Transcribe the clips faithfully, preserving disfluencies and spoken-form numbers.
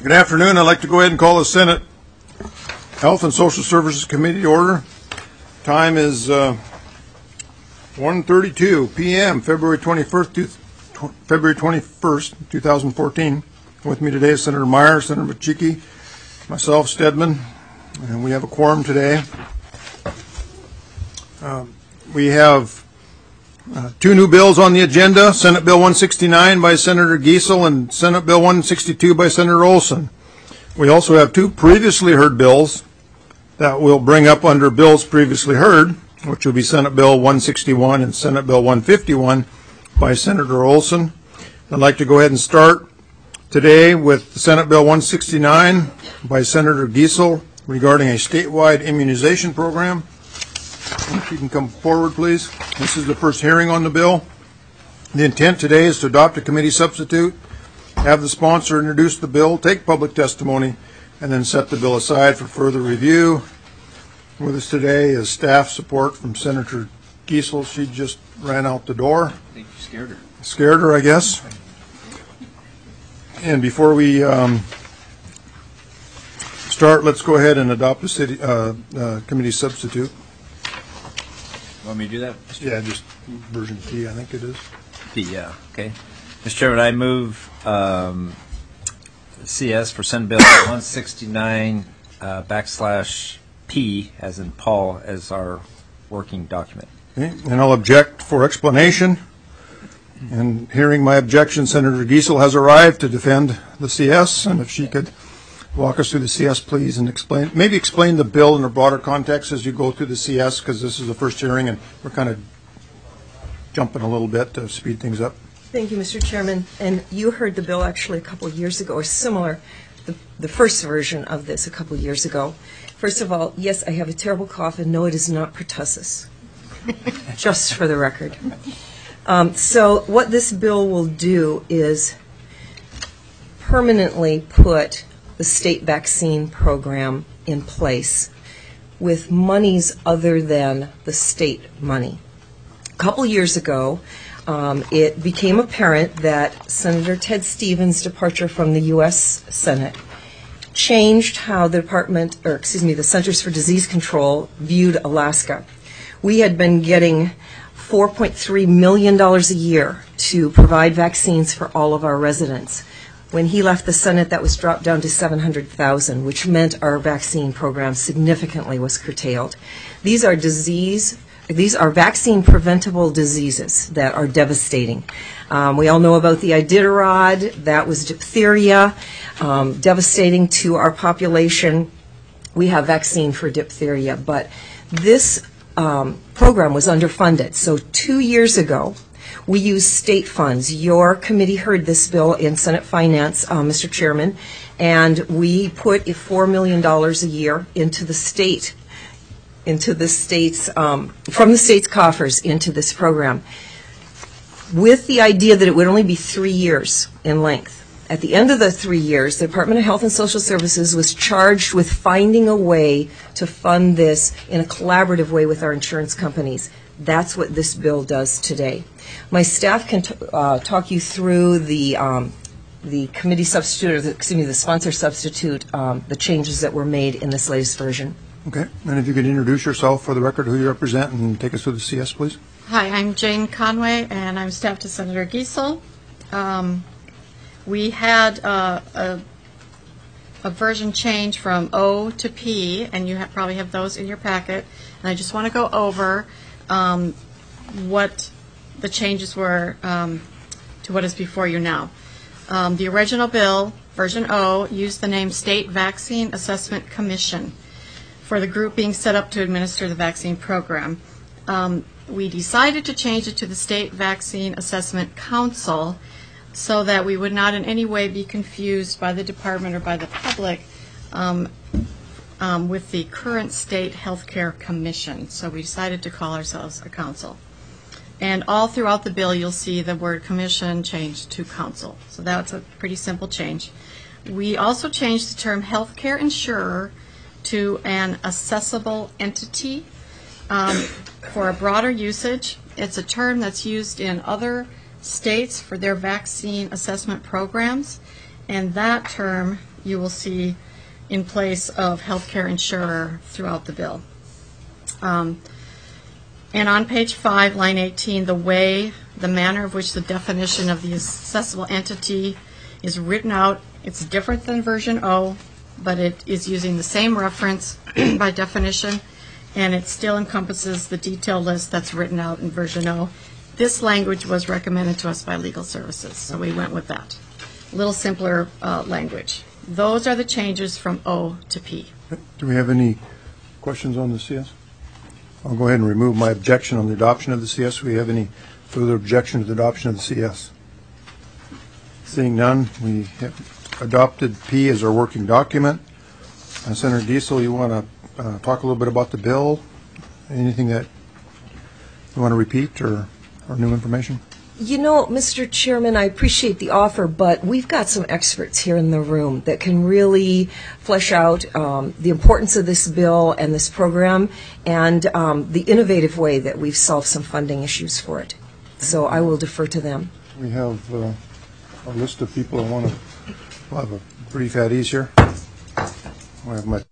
Good afternoon. I'd like to go ahead and call the Senate Health and Social Services Committee to order. Time is uh, one thirty-two p m February twenty-first, February twenty-first, two thousand fourteen. With me today is Senator Meyer, Senator Machiki, myself, Stedman, and we have a quorum today. Um, we have uh, two new bills on the agenda, Senate Bill one sixty-nine by Senator Giesel and Senate Bill one sixty-two by Senator Olson. We also have two previously heard bills that we'll bring up under bills previously heard, which will be Senate Bill one sixty-one and Senate Bill one fifty-one by Senator Olson. I'd like to go ahead and start today with Senate Bill one sixty-nine by Senator Giesel regarding a statewide immunization program. If you can come forward, please. This is the first hearing on the bill. The intent today is to adopt a committee substitute, have the sponsor introduce the bill, take public testimony, and then set the bill aside for further review. With us today is staff support from Senator Giesel. She just ran out the door. I think you scared her. Scared her, I guess. And before we um, start, let's go ahead and adopt the city uh, uh, committee substitute. Want me to do that? Yeah, just version T, I think it is. T, yeah. Okay. Mister Chairman, I move um, C S for Senate Bill one sixty-nine uh, backslash P, as in Paul, as our working document. Okay. And I'll object for explanation. And hearing my objection, Senator Giesel has arrived to defend the C S, and if she could walk us through the C S, please, and explain, maybe explain the bill in a broader context as you go through the C S, because this is the first hearing, and we're kind of jumping a little bit to speed things up. Thank you, Mister Chairman. And you heard the bill actually a couple of years ago, or similar, the, the first version of this a couple of years ago. First of all, yes, I have a terrible cough, and no, it is not pertussis, just for the record. Um, so what this bill will do is permanently put the state vaccine program in place with monies other than the state money. A couple years ago, um, it became apparent that Senator Ted Stevens' departure from the U S Senate changed how the department, or excuse me, the Centers for Disease Control viewed Alaska. We had been getting four point three million dollars a year to provide vaccines for all of our residents. When he left the Senate, that was dropped down to seven hundred thousand dollars, which meant our vaccine program significantly was curtailed. These are disease, these are vaccine preventable diseases that are devastating. Um, we all know about the Iditarod, that was diphtheria, um, devastating to our population. We have vaccine for diphtheria, but this um, program was underfunded. So two years ago, we used state funds. Your committee heard this bill in Senate Finance, uh, Mister Chairman, and we put four million dollars a year into the state, into the state's, um, from the state's coffers into this program, with the idea that it would only be three years in length. At the end of the three years, the Department of Health and Social Services was charged with finding a way to fund this in a collaborative way with our insurance companies. That's what this bill does today. My staff can t- uh, talk you through the um, the committee substitute, or the, excuse me, the sponsor substitute, um, the changes that were made in this latest version. Okay. And if you could introduce yourself for the record, who you represent, and take us through the C S, please. Hi, I'm Jane Conway, and I'm staff to Senator Giesel. Um, we had uh, a, a version change from O to P, and you have, probably have those in your packet. And I just want to go over um, what the changes were um, to what is before you now. Um, the original bill, version O, used the name State Vaccine Assessment Commission for the group being set up to administer the vaccine program. Um, we decided to change it to the State Vaccine Assessment Council so that we would not in any way be confused by the department or by the public um, um, with the current State Healthcare Commission. So we decided to call ourselves a council. And all throughout the bill, you'll see the word commission changed to council. So that's a pretty simple change. We also changed the term healthcare insurer to an assessable entity um, for a broader usage. It's a term that's used in other states for their vaccine assessment programs, and that term you will see in place of healthcare insurer throughout the bill. Um, and on page five, line eighteen, the way, the manner of which the definition of the assessable entity is written out, it's different than version O, but it is using the same reference by definition, and it still encompasses the detailed list that's written out in version O. This language was recommended to us by Legal Services, so we went with that. A little simpler uh, language. Those are the changes from O to P. Do we have any questions on the C S? I'll go ahead and remove my objection on the adoption of the C S. Do we have any further objection to the adoption of the C S? Seeing none, we have adopted P as our working document. Uh, Senator Giesel, you want to uh, talk a little bit about the bill? Anything that you want to repeat or, or new information? You know, Mister Chairman, I appreciate the offer, but we've got some experts here in the room that can really flesh out um, the importance of this bill and this program and um, the innovative way that we've solved some funding issues for it. So I will defer to them. We have uh, a list of people that want to we'll have a brief at ease here. I have my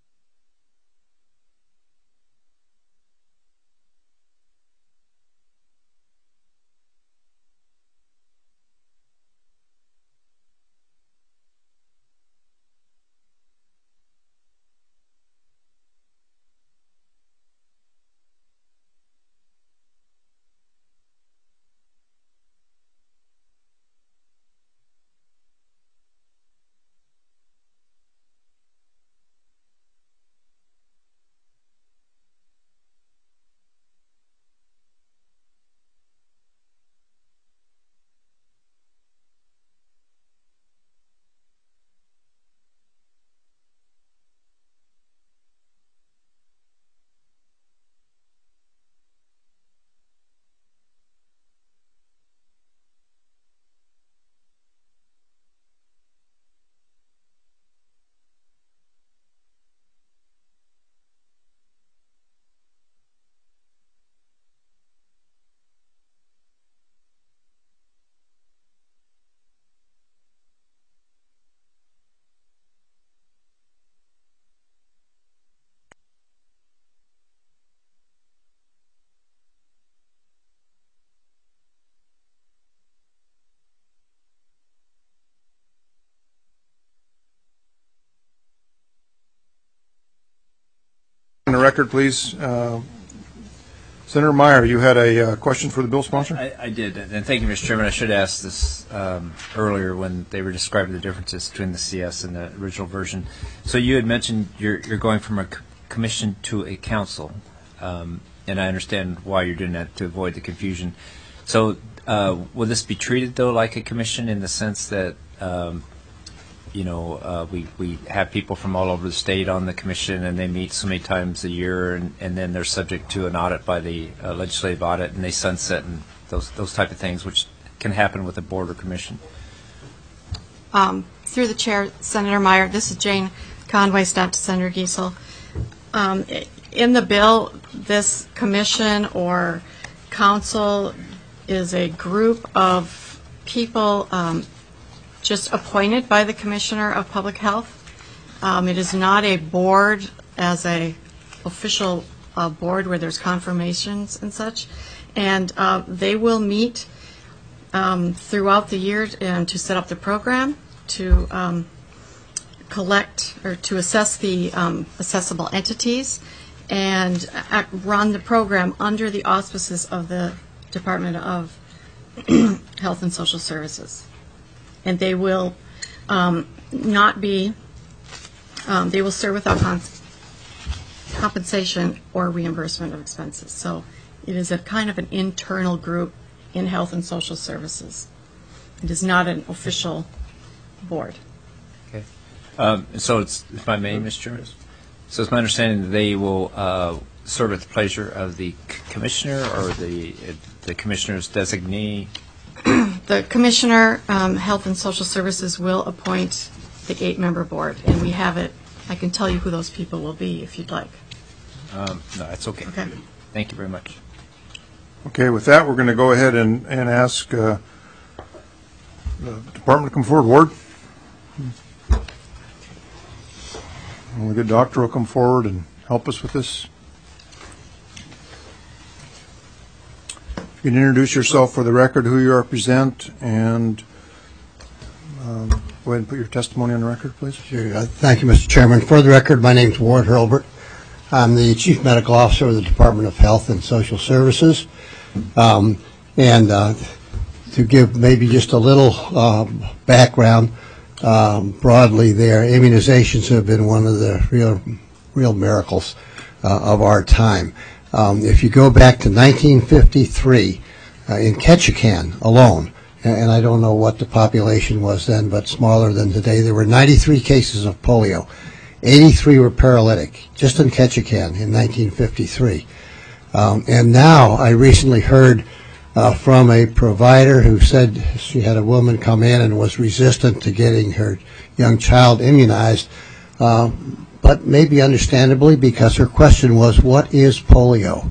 on the record, please. Uh, Senator Meyer, you had a uh, question for the bill sponsor? I, I did, and thank you, Mister Chairman. I should have asked this um, earlier when they were describing the differences between the C S and the original version. So you had mentioned you're, you're going from a commission to a council, um, and I understand why you're doing that, to avoid the confusion. So uh, will this be treated, though, like a commission in the sense that um, you know, uh, we, we have people from all over the state on the commission, and they meet so many times a year, and, and then they're subject to an audit by the uh, legislative audit, and they sunset, and those those type of things, which can happen with a board or commission. Um, through the chair, Senator Meyer, this is Jane Conway, staff to Senator Giesel. Um, in the bill, this commission or council is a group of people um, just appointed by the Commissioner of Public Health. Um, it is not a board as a official uh, board where there's confirmations and such. And uh, they will meet um, throughout the year and to set up the program, to um, collect or to assess the um, assessable entities, and uh, run the program under the auspices of the Department of Health and Social Services. And they will um, not be, um, they will serve without con- compensation or reimbursement of expenses. So it is a kind of an internal group in Health and Social Services. It is not an official board. Okay. Um, so it's, if I may, Mister Chairman, so it's my understanding that they will uh, serve at the pleasure of the c- commissioner or the uh, the commissioner's designee. The Commissioner, um, Health and Social Services, will appoint the eight-member board, and we have it. I can tell you who those people will be if you'd like. Um, no, that's okay. Okay. Thank you very much. Okay, with that, we're going to go ahead and, and ask uh, the department to come forward. Ward? Well, the good doctor will come forward and help us with this. You can introduce yourself for the record, who you represent, and um, go ahead and put your testimony on the record, please. Sure. Uh, Thank you, Mister Chairman. For the record, my name is Ward Hurlbert. I'm the Chief Medical Officer of the Department of Health and Social Services. Um, and uh, to give maybe just a little um, background, um, broadly there, immunizations have been one of the real, real miracles uh, of our time. Um, if you go back to nineteen fifty-three, uh, in Ketchikan alone, and, and I don't know what the population was then, but smaller than today, there were ninety-three cases of polio. eighty-three were paralytic, just in Ketchikan in nineteen fifty-three. Um, and now I recently heard uh, from a provider who said she had a woman come in and was resistant to getting her young child immunized, uh, but maybe understandably, because her question was, what is polio?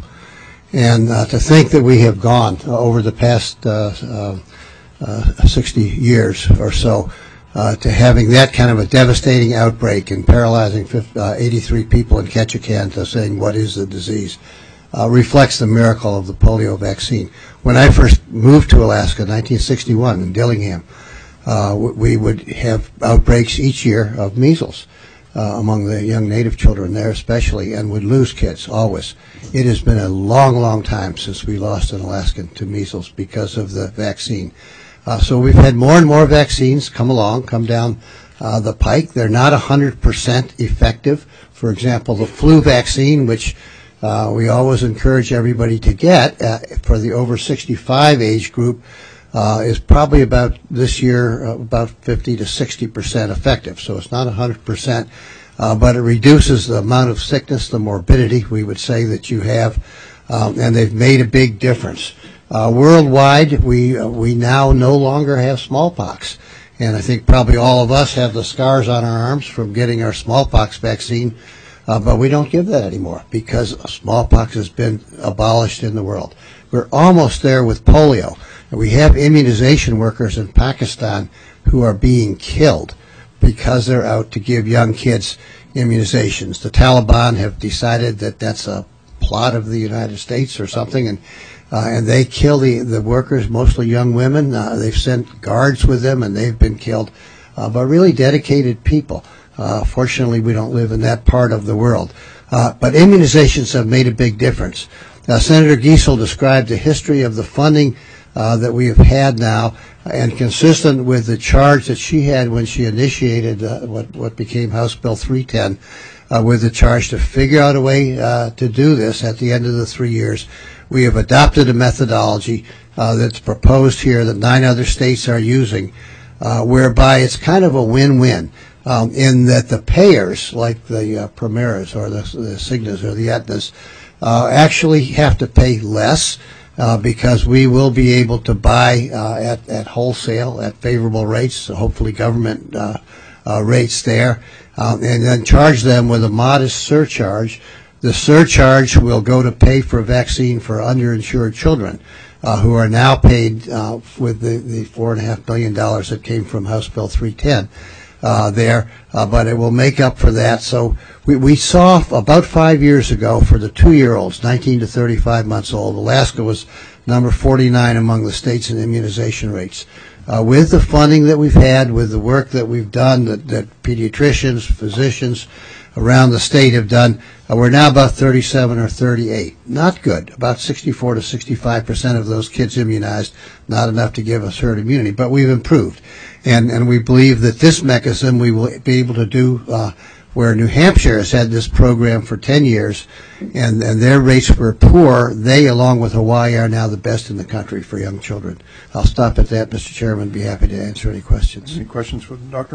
And uh, to think that we have gone uh, over the past uh, uh, uh, sixty years or so uh, to having that kind of a devastating outbreak and paralyzing uh, eighty-three people in Ketchikan to saying, what is the disease, uh, reflects the miracle of the polio vaccine. When I first moved to Alaska in nineteen sixty-one in Dillingham, uh, we would have outbreaks each year of measles. Uh, among the young native children there especially, and would lose kids always. It has been a long, long time since we lost an Alaskan to measles because of the vaccine. Uh, so we've had more and more vaccines come along, come down uh, the pike. They're not one hundred percent effective. For example, the flu vaccine, which uh, we always encourage everybody to get uh, for the over sixty-five age group, Uh, is probably about this year uh, about fifty to sixty percent effective. So it's not one hundred percent, uh, but it reduces the amount of sickness, the morbidity, we would say, that you have, um, and they've made a big difference. Uh, worldwide, we uh, we now no longer have smallpox, and I think probably all of us have the scars on our arms from getting our smallpox vaccine, uh, but we don't give that anymore because smallpox has been abolished in the world. We're almost there with polio. We have immunization workers in Pakistan who are being killed because they're out to give young kids immunizations. The Taliban have decided that that's a plot of the United States or something, and uh, and they kill the, the workers, mostly young women. Uh, they've sent guards with them, and they've been killed, uh, but really dedicated people. Uh, fortunately, we don't live in that part of the world. Uh, but immunizations have made a big difference. Uh, Senator Giesel described the history of the funding Uh, that we have had now, and consistent with the charge that she had when she initiated uh, what, what became House Bill three ten, uh, with the charge to figure out a way uh, to do this at the end of the three years. We have adopted a methodology uh, that's proposed here that nine other states are using, uh, whereby it's kind of a win-win um, in that the payers, like the uh, Primeras or the, the Cignas or the Aetnas, uh, actually have to pay less, Uh, because we will be able to buy uh, at, at wholesale at favorable rates, so hopefully government uh, uh, rates there, um, and then charge them with a modest surcharge. The surcharge will go to pay for a vaccine for underinsured children uh, who are now paid uh, with the, the four point five billion dollars that came from House Bill three ten. Uh, there, uh, but it will make up for that. So we, we saw about five years ago for the two-year-olds, nineteen to thirty-five months old, Alaska was number forty-nine among the states in immunization rates. Uh, with the funding that we've had, with the work that we've done, that, that pediatricians, physicians around the state have done, uh, we're now about thirty-seven or thirty-eight. Not good. About sixty-four to sixty-five percent of those kids immunized, not enough to give us herd immunity, but we've improved. And, and we believe that this mechanism we will be able to do uh, where New Hampshire has had this program for ten years, and, and their rates were poor. They, along with Hawaii, are now the best in the country for young children. I'll stop at that, Mister Chairman, and be happy to answer any questions. Any questions for the doctor?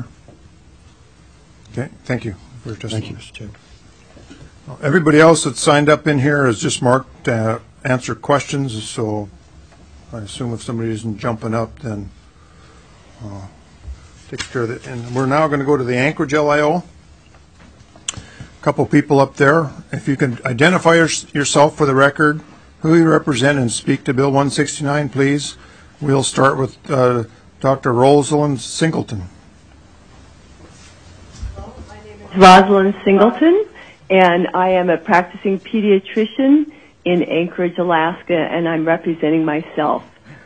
Okay, thank you for your testimony. Thank you, Mister Chairman. Well, everybody else that's signed up in here is just marked uh, answer questions, so I assume if somebody isn't jumping up, then uh, takes care of it. And we're now going to go to the Anchorage L I O. A couple people up there. If you can identify your, yourself for the record, who you represent, and speak to Bill one sixty-nine, please. We'll start with uh, Doctor Rosalind Singleton. Hello, my name is Rosalind Singleton, and I am a practicing pediatrician in Anchorage, Alaska, and I'm representing myself.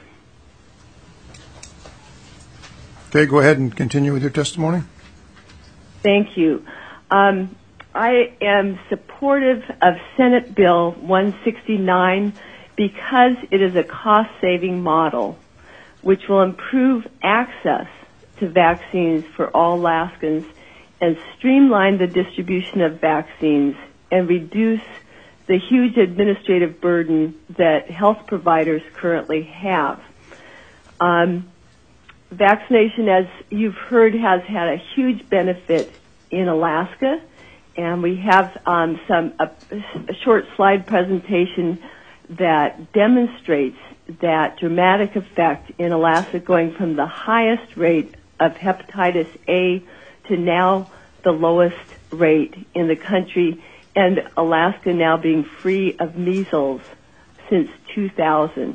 Okay, go ahead and continue with your testimony. Thank you. Um, I am supportive of Senate Bill one sixty-nine because it is a cost-saving model which will improve access to vaccines for all Alaskans and streamline the distribution of vaccines and reduce the huge administrative burden that health providers currently have. Um, vaccination, as you've heard, has had a huge benefit in Alaska, and we have um, some a, a short slide presentation that demonstrates that dramatic effect in Alaska, going from the highest rate of hepatitis A to now the lowest rate in the country, and Alaska now being free of measles since two thousand.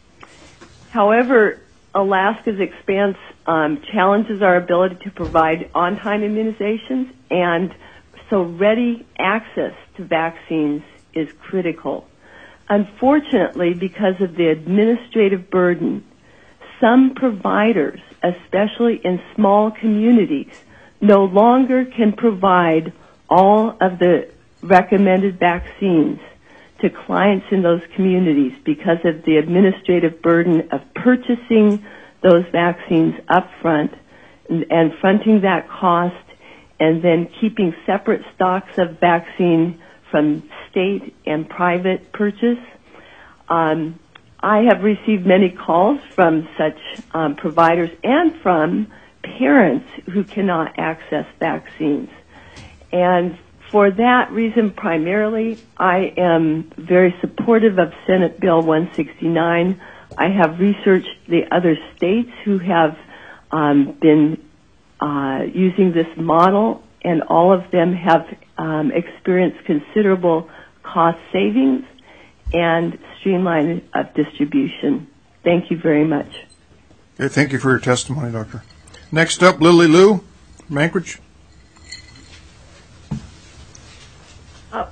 However, Alaska's expanse um, challenges our ability to provide on-time immunizations, and so ready access to vaccines is critical. Unfortunately, because of the administrative burden, some providers, especially in small communities, no longer can provide all of the recommended vaccines to clients in those communities because of the administrative burden of purchasing those vaccines up front and, and fronting that cost, and then keeping separate stocks of vaccine from state and private purchase. Um, I have received many calls from such um, providers and from parents who cannot access vaccines. And for that reason primarily, I am very supportive of Senate Bill one sixty-nine. I have researched the other states who have um, been uh, using this model, and all of them have um, experienced considerable cost savings and streamlining of distribution. Thank you very much. Okay, thank you for your testimony, Doctor. Next up, Lily Liu from Anchorage. Uh,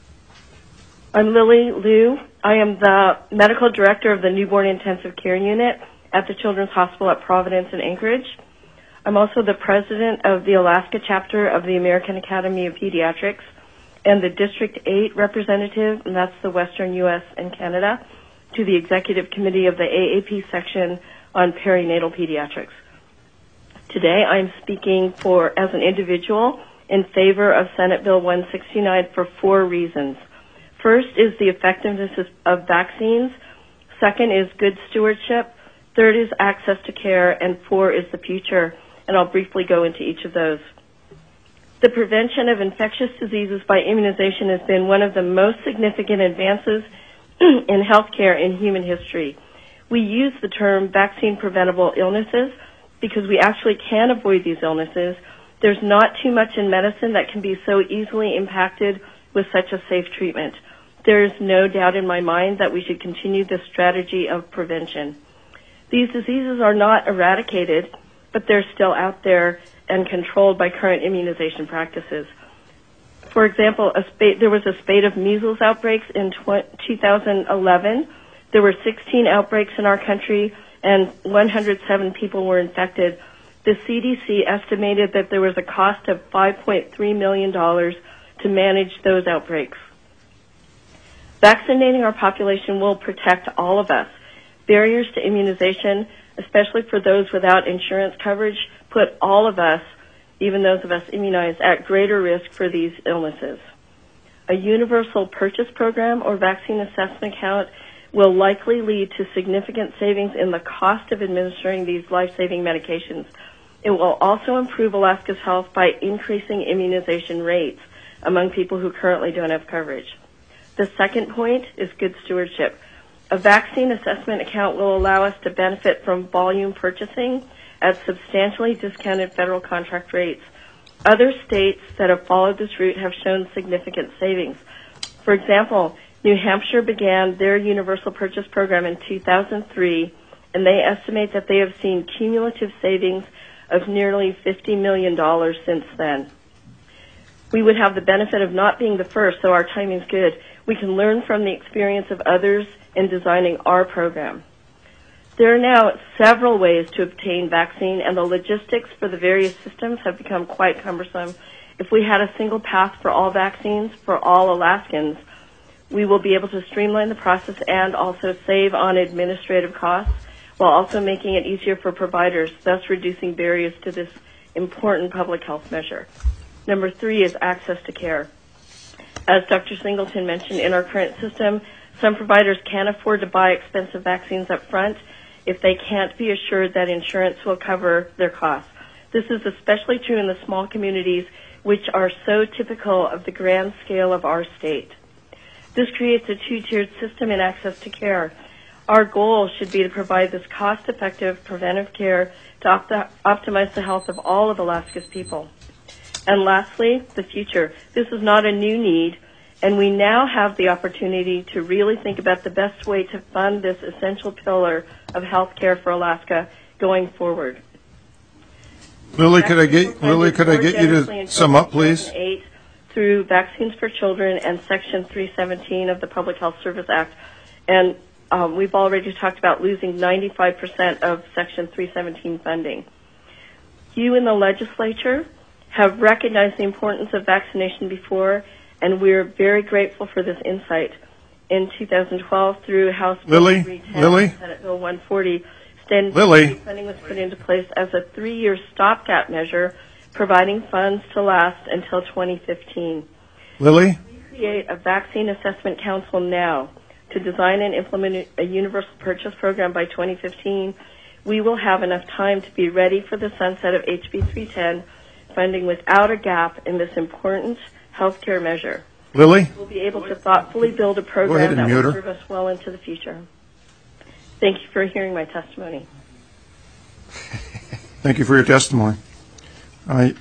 I'm Lily Liu. I am the medical director of the Newborn Intensive Care Unit at the Children's Hospital at Providence in Anchorage. I'm also the president of the Alaska chapter of the American Academy of Pediatrics and the District eight representative, and that's the Western U S and Canada, to the Executive Committee of the A A P section on perinatal pediatrics. Today I'm speaking for, as an individual, in favor of Senate Bill one sixty-nine for four reasons. First is the effectiveness of vaccines. Second is good stewardship. Third is access to care. And four is the future. And I'll briefly go into each of those. The prevention of infectious diseases by immunization has been one of the most significant advances in healthcare in human history. We use the term vaccine preventable illnesses because we actually can avoid these illnesses. There's not too much in medicine that can be so easily impacted with such a safe treatment. There is no doubt in my mind that we should continue this strategy of prevention. These diseases are not eradicated, but they're still out there and controlled by current immunization practices. For example, a spate, there was a spate of measles outbreaks in two thousand eleven. There were sixteen outbreaks in our country, and one hundred seven people were infected. The C D C estimated that there was a cost of five point three million dollars to manage those outbreaks. Vaccinating our population will protect all of us. Barriers to immunization, especially for those without insurance coverage, put all of us, even those of us immunized, at greater risk for these illnesses. A universal purchase program or vaccine assessment account will likely lead to significant savings in the cost of administering these life-saving medications. It will also improve Alaska's health by increasing immunization rates among people who currently don't have coverage. The second point is good stewardship. A vaccine assessment account will allow us to benefit from volume purchasing at substantially discounted federal contract rates. Other states that have followed this route have shown significant savings. For example, New Hampshire began their universal purchase program in two thousand three, and they estimate that they have seen cumulative savings of nearly fifty million dollars since then. We would have the benefit of not being the first, so our timing's good. We can learn from the experience of others in designing our program. There are now several ways to obtain vaccine, and the logistics for the various systems have become quite cumbersome. If we had a single path for all vaccines for all Alaskans, we will be able to streamline the process and also save on administrative costs while also making it easier for providers, thus reducing barriers to this important public health measure. Number three is access to care. As Doctor Singleton mentioned, in our current system, some providers can't afford to buy expensive vaccines up front if they can't be assured that insurance will cover their costs. This is especially true in the small communities, which are so typical of the grand scale of our state. This creates a two-tiered system in access to care. Our goal should be to provide this cost-effective preventive care to opt- optimize the health of all of Alaska's people. And lastly, the future. This is not a new need, and we now have the opportunity to really think about the best way to fund this essential pillar of health care for Alaska going forward. Lily, could I get Lily, could I get you to sum up, please? Through Vaccines for Children and Section three seventeen of the Public Health Service Act. And um, we've already talked about losing ninety-five percent of Section three seventeen funding. You in the legislature have recognized the importance of vaccination before, and we're very grateful for this insight. In two thousand twelve, through House Lily, Bill three ten Lily? and Senate Bill one forty, Stand Lily. funding was put into place as a three-year stopgap measure, providing funds to last until twenty fifteen. Lily? We create a vaccine assessment council now to design and implement a universal purchase program by twenty fifteen. We will have enough time to be ready for the sunset of H B three ten funding without a gap in this important healthcare measure. Lily? We'll be able to thoughtfully build a Go ahead program and that mute will her. serve us well into the future. Thank you for hearing my testimony. Thank you for your testimony. I,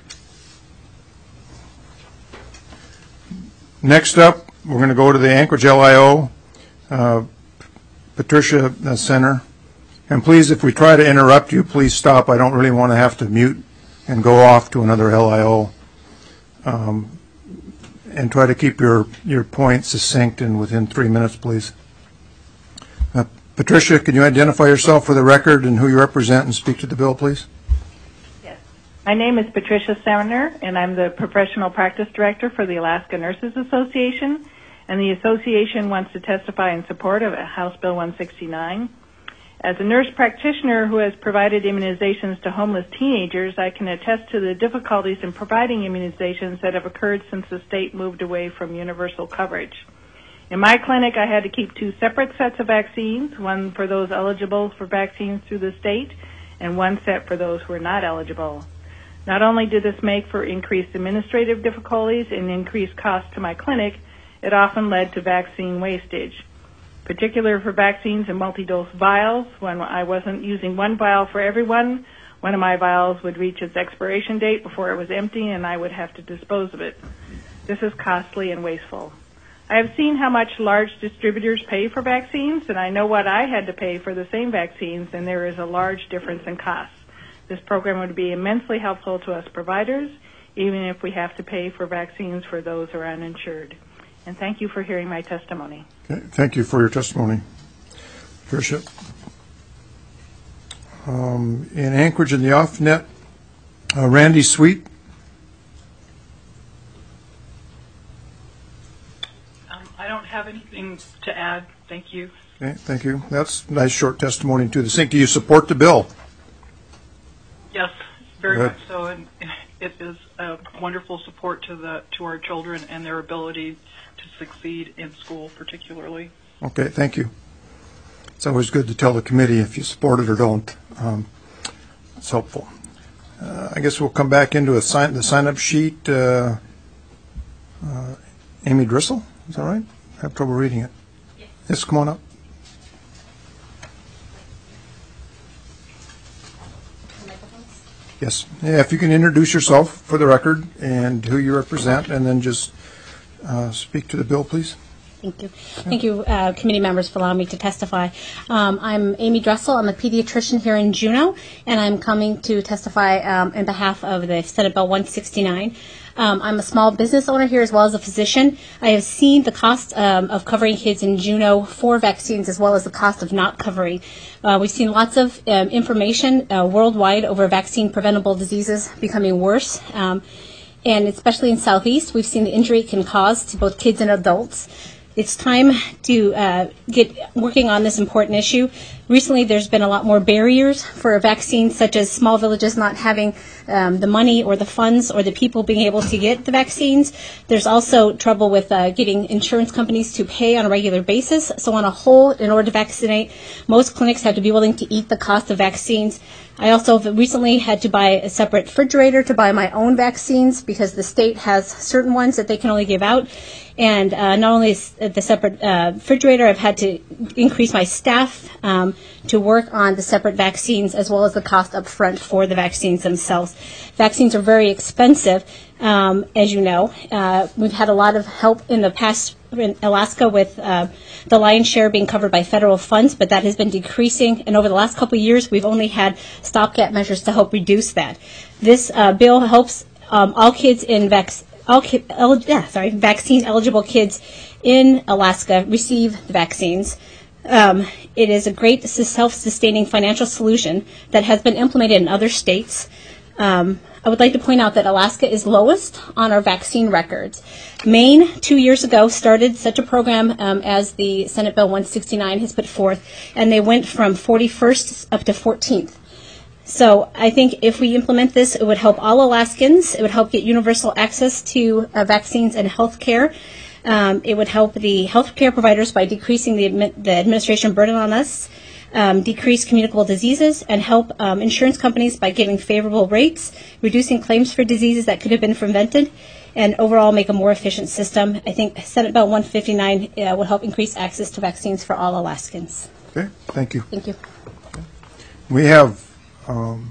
next up, we're going to go to the Anchorage L I O, uh, Patricia uh, Center. And please, if we try to interrupt you, please stop. I don't really want to have to mute and go off to another L I O. Um, and try to keep your, your points succinct and within three minutes, please. Uh, Patricia, can you identify yourself for the record and who you represent and speak to the bill, please? Yes. My name is Patricia Serener, and I'm the Professional Practice Director for the Alaska Nurses Association, and the association wants to testify in support of House Bill one sixty-nine. As a nurse practitioner who has provided immunizations to homeless teenagers, I can attest to the difficulties in providing immunizations that have occurred since the state moved away from universal coverage. In my clinic, I had to keep two separate sets of vaccines, one for those eligible for vaccines through the state and one set for those who are not eligible. Not only did this make for increased administrative difficulties and increased costs to my clinic, it often led to vaccine wastage. Particular for vaccines and multi-dose vials, when I wasn't using one vial for everyone, one of my vials would reach its expiration date before it was empty and I would have to dispose of it. This is costly and wasteful. I have seen how much large distributors pay for vaccines, and I know what I had to pay for the same vaccines, and there is a large difference in costs. This program would be immensely helpful to us providers, even if we have to pay for vaccines for those who are uninsured. And thank you for hearing my testimony. Okay, thank you for your testimony, Patricia. Um, in Anchorage, in the off-net, uh, Randy Sweet. Um, I don't have anything to add. Thank you. Okay, thank you. That's a nice short testimony to the sync. Do you support the bill? Yes, very Good. much so, and it is a wonderful support to the to our children and their ability to succeed in school, particularly. Okay, thank you. It's always good to tell the committee if you support it or don't. Um, it's helpful. Uh, I guess we'll come back into a sign, the sign-up sheet. Uh, uh, Amy Driscoll, is that right? I have trouble reading it. Yes, yes, come on up. Yes. Yeah, if you can introduce yourself for the record and who you represent, and then just uh, speak to the bill, please. Thank you. Thank you, uh, committee members, for allowing me to testify. Um, I'm Amy Dressel. I'm a pediatrician here in Juneau, and I'm coming to testify um, on behalf of the Senate Bill one sixty-nine. Um, I'm a small business owner here as well as a physician. I have seen the cost um, of covering kids in Juneau for vaccines as well as the cost of not covering. Uh, we've seen lots of um, information uh, worldwide over vaccine-preventable diseases becoming worse. Um, and especially in Southeast, we've seen the injury it can cause to both kids and adults. It's time to uh, get working on this important issue. Recently, there's been a lot more barriers for vaccines, such as small villages not having um, the money or the funds or the people being able to get the vaccines. There's also trouble with uh, getting insurance companies to pay on a regular basis. So on a whole, in order to vaccinate, most clinics have to be willing to eat the cost of vaccines. I also have recently had to buy a separate refrigerator to buy my own vaccines because the state has certain ones that they can only give out. And uh, not only is the separate uh, refrigerator, I've had to increase my staff um, to work on the separate vaccines as well as the cost up front for the vaccines themselves. Vaccines are very expensive, um, as you know. Uh, we've had a lot of help in the past in Alaska with uh, the lion's share being covered by federal funds, but that has been decreasing. And over the last couple of years, we've only had stopgap measures to help reduce that. This uh, bill helps um, all kids in vaccine. All ki- el- yeah, sorry, vaccine-eligible kids in Alaska receive the vaccines. Um, it is a great self-sustaining financial solution that has been implemented in other states. Um, I would like to point out that Alaska is lowest on our vaccine records. Maine, two years ago, started such a program um, as the Senate Bill one sixty-nine has put forth, and they went from forty-first up to fourteenth. So I think if we implement this, it would help all Alaskans. It would help get universal access to uh, vaccines and health care. Um, it would help the health care providers by decreasing the, admi- the administration burden on us, um, decrease communicable diseases, and help um, insurance companies by giving favorable rates, reducing claims for diseases that could have been prevented, and overall make a more efficient system. I think Senate Bill one fifty-nine uh, will help increase access to vaccines for all Alaskans. Okay, thank you. Thank you. We have Um,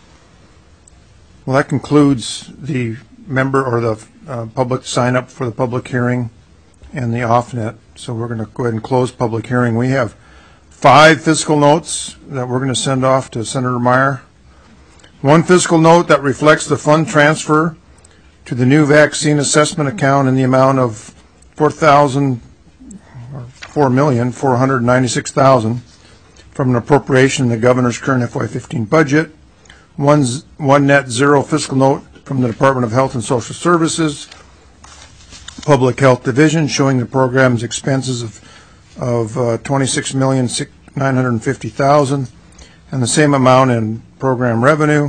well, that concludes the member or the uh, public sign up for the public hearing and the off-net. So we're going to go ahead and close public hearing. We have five fiscal notes that we're going to send off to Senator Meyer. One fiscal note that reflects the fund transfer to the new vaccine assessment account in the amount of four thousand or four million four hundred ninety-six thousand. From an appropriation in the governor's current F Y fifteen budget. One, one net zero fiscal note from the Department of Health and Social Services, Public Health Division, showing the program's expenses of, of uh, twenty-six million nine hundred fifty thousand, and the same amount in program revenue.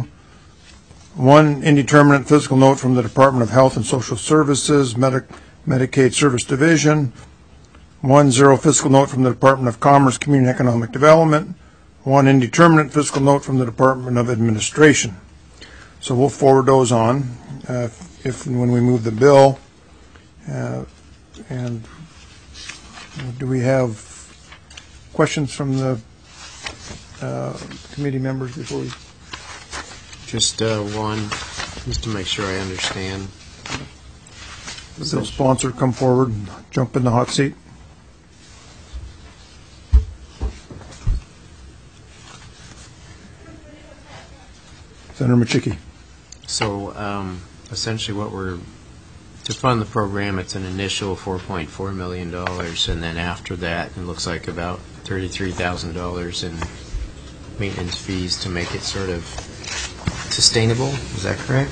One indeterminate fiscal note from the Department of Health and Social Services, Medi- Medicaid Service Division. One zero fiscal note from the Department of Commerce, Community and Economic Development. One indeterminate fiscal note from the Department of Administration. So we'll forward those on uh, if and when we move the bill. Uh, and do we have questions from the uh, committee members before we? Just uh, one, just to make sure I understand. The bill sponsor come forward and jump in the hot seat. Senator Machicki. So um, essentially what we're, to fund the program, it's an initial four point four million dollars, and then after that it looks like about thirty-three thousand dollars in maintenance fees to make it sort of sustainable. Is that correct?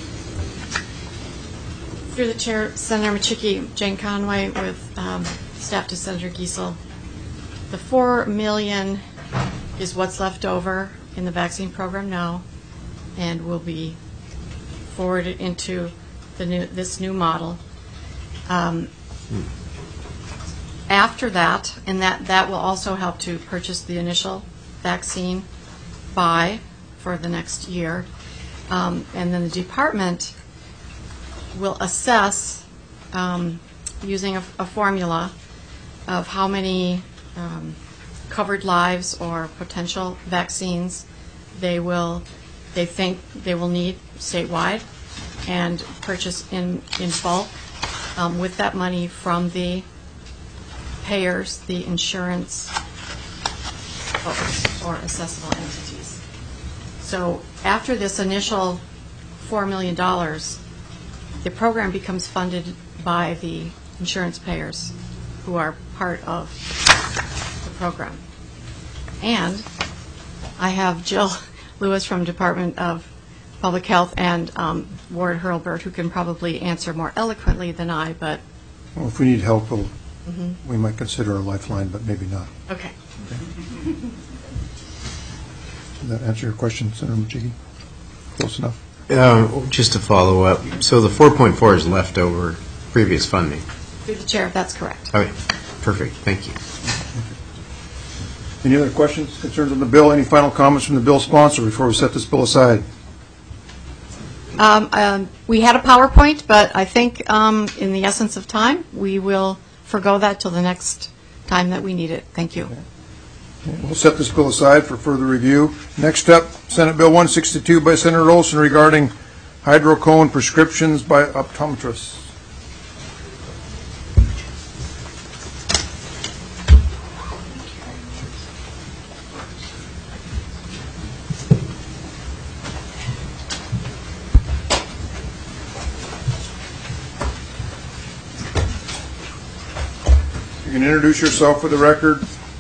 Through the chair, Senator Machicki, Jane Conway with um, staff to Senator Giesel. The four million is what's left over in the vaccine program now, and will be forwarded into the new this new model. Um, hmm. After that, and that, that will also help to purchase the initial vaccine buy for the next year. Um, and then the department will assess um, using a, a formula of how many um, covered lives or potential vaccines they will they think they will need statewide, and purchase in, in bulk um, with that money from the payers, the insurance folks, or assessable entities. So after this initial four million dollars, the program becomes funded by the insurance payers who are part of the program. And I have Jill Lewis from Department of Public Health and um, Ward Hurlburt, who can probably answer more eloquently than I, but... Well, if we need help, we'll, Mhm. we might consider a lifeline, but maybe not. Okay. Does that answer your question, Senator Machigi? Close enough? Uh, Just to follow up, so the four point four is leftover previous funding? Through the chair, that's correct. Okay, perfect, thank you. Any other questions, concerns on the bill? Any final comments from the bill sponsor before we set this bill aside? Um, um, we had a PowerPoint, but I think um, in the essence of time, we will forgo that till the next time that we need it. Thank you. We'll set this bill aside for further review. Next up, Senate Bill one sixty-two by Senator Olson regarding hydrocone prescriptions by optometrists. You can introduce yourself for the record,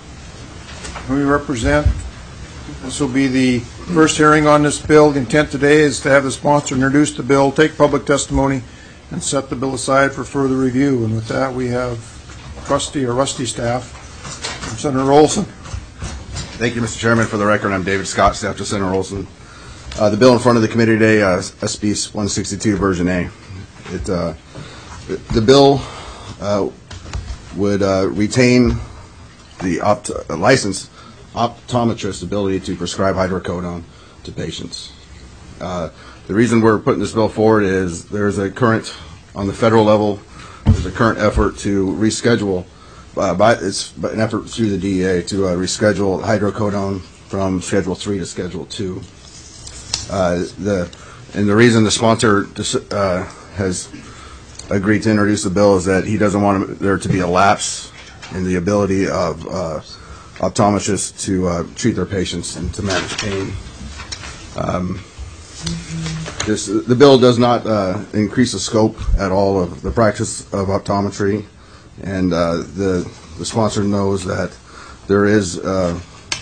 who you represent. This will be the first hearing on this bill. The intent today is to have the sponsor introduce the bill, take public testimony, and set the bill aside for further review. And with that, we have trustee or rusty staff from Senator Olson. Thank you, Mister Chairman. For the record, I'm David Scott, staff to Senator Olson. Uh, the bill in front of the committee today, uh, S B one sixty-two, version A. It, uh, the bill uh, would uh, retain the opt- uh, licensed optometrist's ability to prescribe hydrocodone to patients. Uh, the reason we're putting this bill forward is there's a current, on the federal level, there's a current effort to reschedule, uh, by, it's an effort through the D E A to uh, reschedule hydrocodone from Schedule three to Schedule two. Uh, the, and the reason the sponsor uh, has agreed to introduce the bill is that he doesn't want there to be a lapse in the ability of uh, optometrists to uh, treat their patients and to manage pain. Um, this, the bill does not uh, increase the scope at all of the practice of optometry, and uh, the, the sponsor knows that there is uh,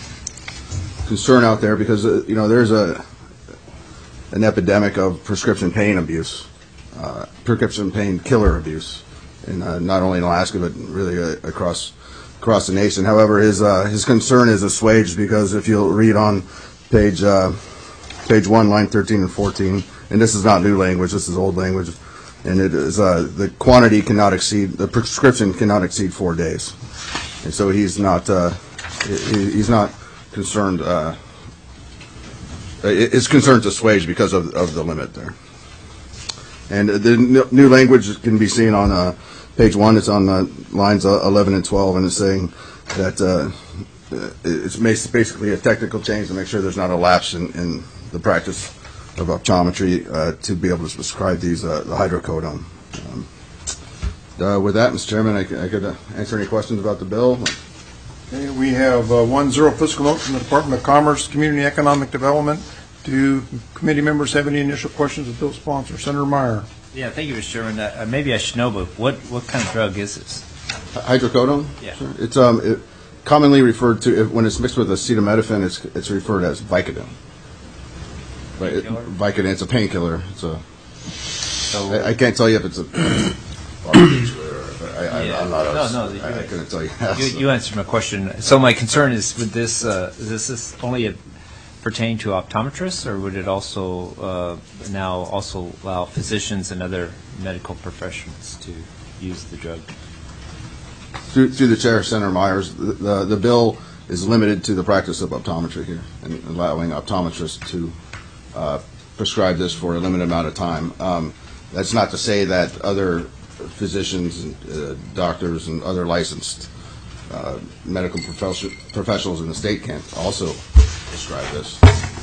concern out there because uh, you know there's a an epidemic of prescription pain abuse. Uh, prescription pain killer abuse, and uh, not only in Alaska but really uh, across across the nation. However, his uh, his concern is assuaged because if you'll read on page uh, page one, line thirteen and fourteen, and this is not new language, this is old language, and it is uh, the quantity cannot exceed the prescription cannot exceed four days, and so he's not uh, he, he's not concerned. Uh, his concern's assuaged because of of the limit there. And the new language can be seen on uh, page one. It's on uh, lines uh, eleven and twelve, and it's saying that uh, it's basically a technical change to make sure there's not a lapse in, in the practice of optometry uh, to be able to prescribe these uh, the hydrocodone. Um, uh, with that, Mister Chairman, I, I could uh, answer any questions about the bill. Okay, we have uh, one zero fiscal note from the Department of Commerce, Community and Economic Development. Do committee members have any initial questions of bill sponsor? Senator Meyer. Yeah, thank you, Mister Chairman. Uh, maybe I should know, but what, what kind of drug is this? Hydrocodone? Yeah. Sure. It's um, it, commonly referred to, if, when it's mixed with acetaminophen, it's it's referred as Vicodin. Right, it, Vicodin, it's a painkiller. It's a. So, I, I can't tell you if it's a. I, I, yeah. I'm not a, no, no, I, I couldn't tell you. you. You answered my question. So my concern is, with this, uh, is this, this only a pertain to optometrists, or would it also uh, now also allow physicians and other medical professionals to use the drug? Through, through the chair, Senator Myers, the, the, the bill is limited to the practice of optometry here, and allowing optometrists to uh, prescribe this for a limited amount of time. Um, that's not to say that other physicians, and, uh, doctors, and other licensed uh, medical profession, professionals in the state can't also prescribe this.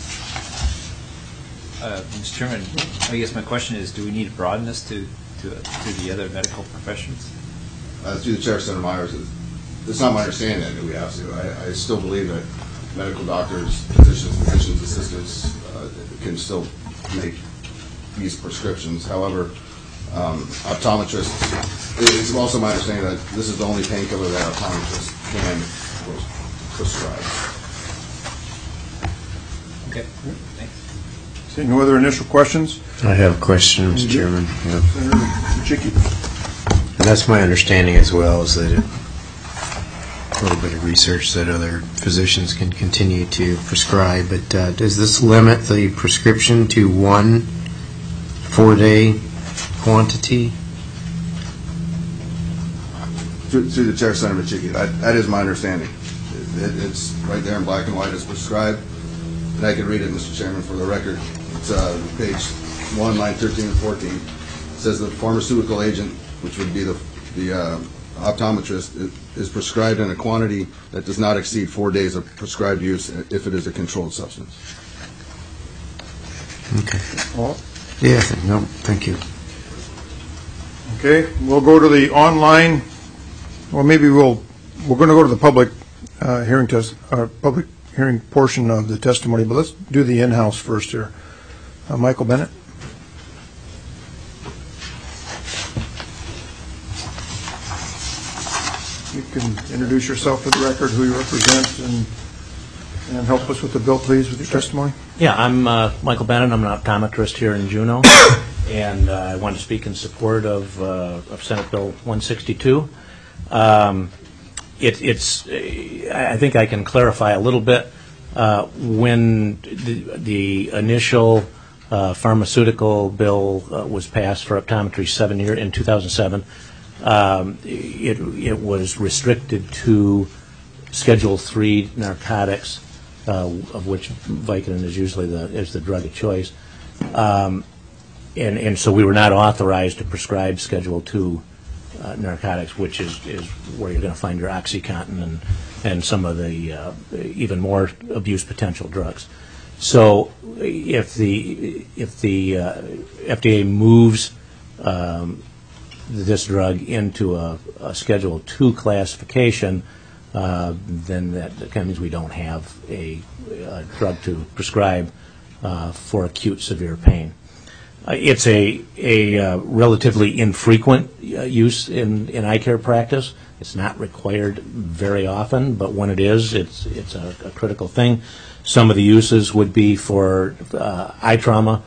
Uh, Mister Chairman, I guess my question is, do we need to broaden this to, to, to the other medical professions? Uh, through the chair, Senator Myers, it's not my understanding that we have to. I, I still believe that medical doctors, physicians, physicians assistants uh, can still make these prescriptions. However, um, optometrists, it- it's also my understanding that this is the only painkiller that optometrists can pres- prescribe. Okay, thanks. See, no other initial questions? I have a question, Mister Chairman. Yeah. Senator Chickie. And that's my understanding as well, is that it, a little bit of research that other physicians can continue to prescribe, but uh, does this limit the prescription to one four-day quantity? Through, through the chair, Senator Chickie, that, that is my understanding. It, it's right there in black and white as prescribed, and I can read it, Mister Chairman, for the record. It's uh, page one, line thirteen and fourteen. It says the pharmaceutical agent, which would be the the uh, optometrist, is prescribed in a quantity that does not exceed four days of prescribed use if it is a controlled substance. Okay. Well, Yeah, no, thank you. okay, we'll go to the online, well, maybe we'll, we're going to go to the public uh, hearing test, uh, public hearing portion of the testimony, but let's do the in-house first here. Uh, Michael Bennett. You can introduce yourself for the record, who you represent, and and help us with the bill, please, with your testimony. Yeah, I'm uh, Michael Bennett. I'm an optometrist here in Juneau, and uh, I want to speak in support of, uh, of Senate Bill one sixty-two. Um, it, it's, I think I can clarify a little bit. Uh, when the, the initial uh, pharmaceutical bill uh, was passed for optometry seven year in two thousand seven, um, it, it was restricted to Schedule three narcotics, uh, of which Vicodin is usually the is the drug of choice, um, and and so we were not authorized to prescribe Schedule two uh, narcotics, which is, is where you're going to find your OxyContin and and some of the uh, even more abuse potential drugs. So if the if the uh, F D A moves um, this drug into a, a Schedule two classification, uh, then that, that kind of means we don't have a, a drug to prescribe uh, for acute severe pain. Uh, it's a, a uh, relatively infrequent uh, use in, in eye care practice. It's not required very often, but when it is, it's, it's a, a critical thing. Some of the uses would be for uh, eye trauma.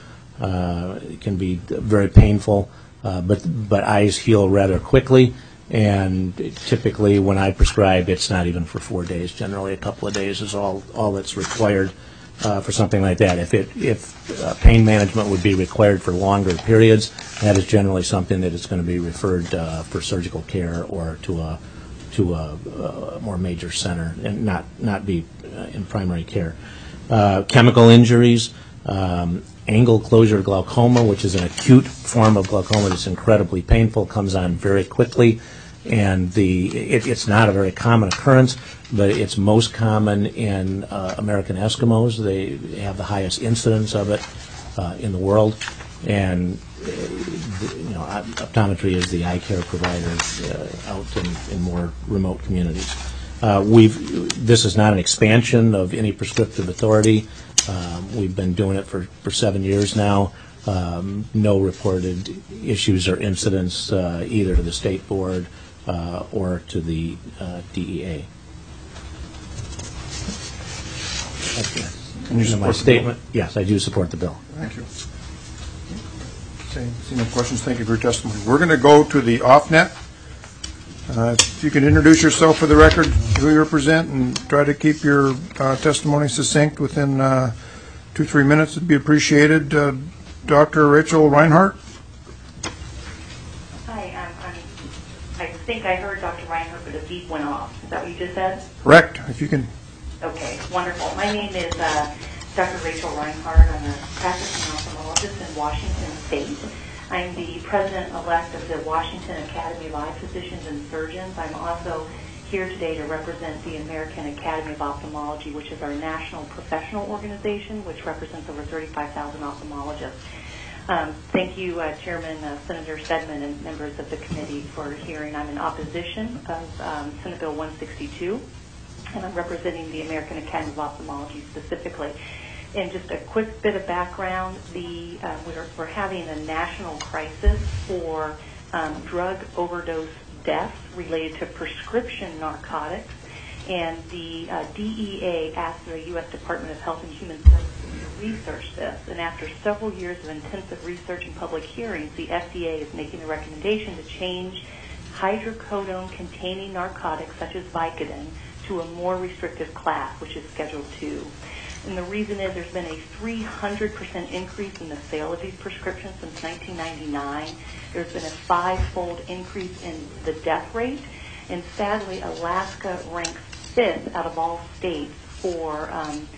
Uh, it can be very painful, uh, but, but eyes heal rather quickly. And typically when I prescribe, it's not even for four days. Generally a couple of days is all, all that's required uh, for something like that. If it if uh, pain management would be required for longer periods, that is generally something that is going to be referred uh, for surgical care or to a to a, a more major center and not not be uh, in primary care. Uh, chemical injuries, um, angle closure glaucoma, which is an acute form of glaucoma that's incredibly painful, comes on very quickly. And the it, it's not a very common occurrence, but it's most common in uh, American Eskimos. They have the highest incidence of it uh, in the world, and uh, the, you know, optometry is the eye care provider uh, out in, in more remote communities. Uh, we've this is not an expansion of any prescriptive authority. Um, we've been doing it for, for seven years now. Um, no reported issues or incidents uh, either to the state board uh, or to the uh, D E A. And you In my support the statement, bill? yes, I do support the bill. Thank you. Okay, see no questions. Thank you for your testimony. We're going to go to the off-net. Uh, if you can introduce yourself for the record, who you represent, and try to keep your uh, testimony succinct within uh, two, three minutes, it'd be appreciated. Uh, Doctor Rachel Reinhardt. Hi, um, I'm, I think I heard Doctor Reinhardt, but the beep went off. Is that what you just said? Correct. If you can. Okay, wonderful. My name is uh, Doctor Rachel Reinhardt. I'm a practicing ophthalmologist in Washington State. I'm the president-elect of the Washington Academy of Eye Physicians and Surgeons. I'm also here today to represent the American Academy of Ophthalmology, which is our national professional organization, which represents over thirty-five thousand ophthalmologists. Um, thank you, uh, Chairman uh, Senator Stedman and members of the committee for hearing. I'm in opposition of um, Senate Bill one sixty-two, and I'm representing the American Academy of Ophthalmology specifically. And just a quick bit of background, the uh, we're, we're having a national crisis for um, drug overdose deaths related to prescription narcotics, and the uh, D E A asked the U S Department of Health and Human Services to research this. And after several years of intensive research and public hearings, the F D A is making the recommendation to change hydrocodone-containing narcotics such as Vicodin to a more restrictive class, which is Schedule two. And the reason is there's been a three hundred percent increase in the sale of these prescriptions since nineteen ninety-nine. There's been a five-fold increase in the death rate. And sadly, Alaska ranks fifth out of all states for um,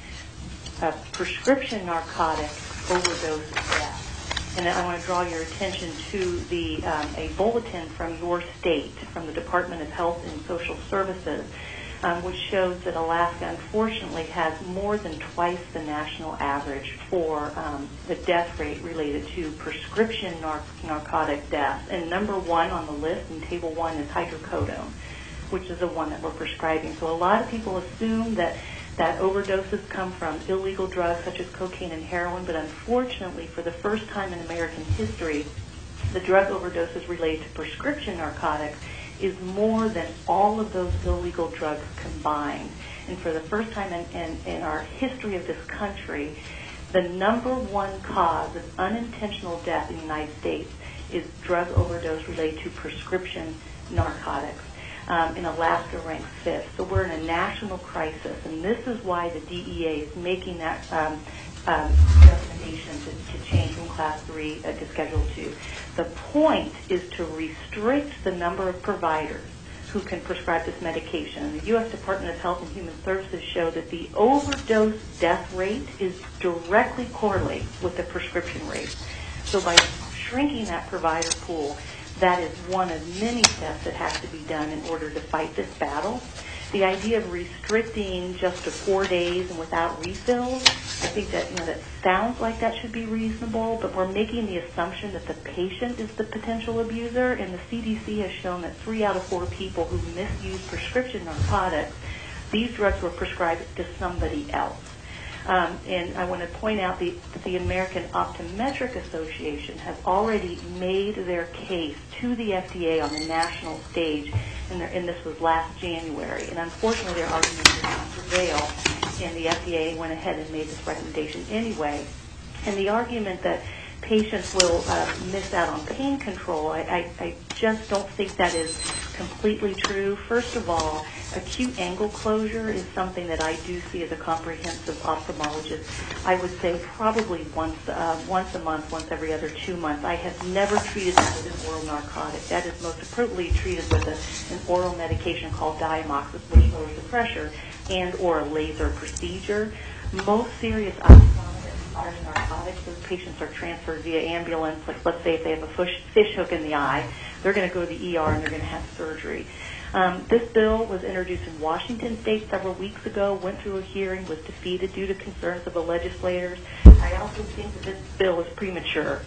a prescription narcotic overdose death. And I want to draw your attention to the um, a bulletin from your state, from the Department of Health and Social Services, Um, which shows that Alaska, unfortunately, has more than twice the national average for um, the death rate related to prescription nar- narcotic deaths. And number one on the list in Table one is hydrocodone, which is the one that we're prescribing. So a lot of people assume that, that overdoses come from illegal drugs such as cocaine and heroin, but unfortunately, for the first time in American history, the drug overdoses related to prescription narcotics is more than all of those illegal drugs combined. And for the first time in, in, in our history of this country, the number one cause of unintentional death in the United States is drug overdose related to prescription narcotics. Um, and Alaska ranks fifth. So we're in a national crisis, and this is why the D E A is making that um, um, recommendation to, to change from Class three uh, to Schedule two. The point is to restrict the number of providers who can prescribe this medication. And the U S Department of Health and Human Services show that the overdose death rate is directly correlated with the prescription rate. So by shrinking that provider pool, that is one of many steps that has to be done in order to fight this battle. The idea of restricting just to four days and without refills, I think that, you know, that sounds like that should be reasonable, but we're making the assumption that the patient is the potential abuser, and the C D C has shown that three out of four people who misuse prescription narcotics, these drugs were prescribed to somebody else. Um, and I want to point out the, that the American Optometric Association has already made their case to the F D A on the national stage, and, and this was last January. And unfortunately, their argument did not prevail, and the F D A went ahead and made this recommendation anyway. And the argument that patients will uh, miss out on pain control, I, I, I just don't think that is completely true. First of all, acute angle closure is something that I do see as a comprehensive ophthalmologist. I would say probably once uh, once a month, once every other two months. I have never treated that with an oral narcotic. That is most appropriately treated with a, an oral medication called Diamox, which lowers the pressure, and or a laser procedure. Most serious ophthalmic are narcotics. Those patients are transferred via ambulance. Like, let's say if they have a fish, fish hook in the eye, they're going to go to the E R and they're going to have surgery. Um, this bill was introduced in Washington State several weeks ago, went through a hearing, was defeated due to concerns of the legislators. I also think that this bill is premature.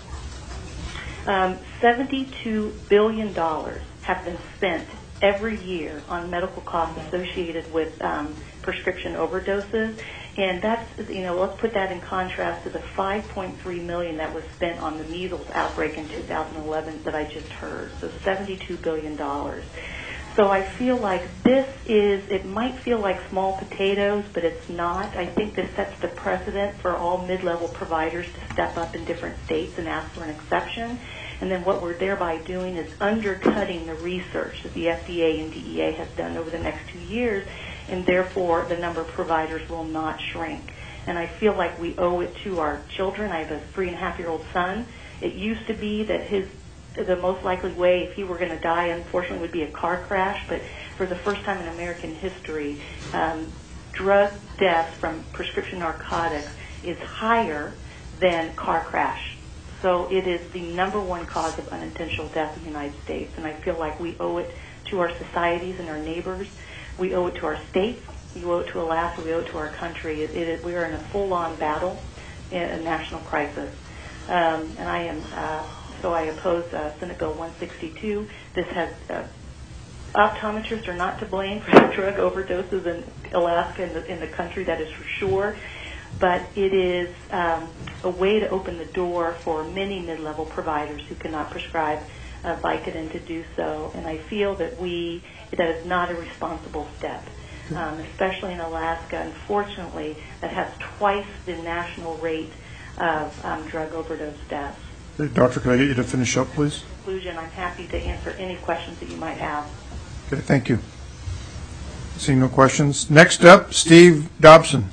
Um, seventy-two billion dollars have been spent every year on medical costs associated with um, prescription overdoses. And that's, you know, let's put that in contrast to the five point three million dollars that was spent on the measles outbreak in two thousand eleven that I just heard. So seventy-two billion dollars. So I feel like this is, it might feel like small potatoes, but it's not. I think this sets the precedent for all mid-level providers to step up in different states and ask for an exception. And then what we're thereby doing is undercutting the research that the F D A and D E A has done over the next two years, and therefore the number of providers will not shrink. And I feel like we owe it to our children. I have a three and a half year old son. It used to be that his the most likely way, if he were going to die, unfortunately, would be a car crash. But for the first time in American history, um, drug deaths from prescription narcotics is higher than car crash. So it is the number one cause of unintentional death in the United States. And I feel like we owe it to our societies and our neighbors. We owe it to our states. We owe it to Alaska. We owe it to our country. It, it, we are in a full-on battle, in a national crisis. um, and I am uh, so I oppose uh, Senate Bill one sixty-two. This has uh, optometrists are not to blame for the drug overdoses in Alaska and the, in the country, that is for sure. But it is um, a way to open the door for many mid-level providers who cannot prescribe uh, Vicodin to do so. And I feel that we that is not a responsible step, um, especially in Alaska. Unfortunately, that has twice the national rate of um, drug overdose deaths. Hey, Doctor, can I get you to finish up, please? In conclusion, I'm happy to answer any questions that you might have. Okay, thank you. Seeing no questions. Next up, Steve Dobson.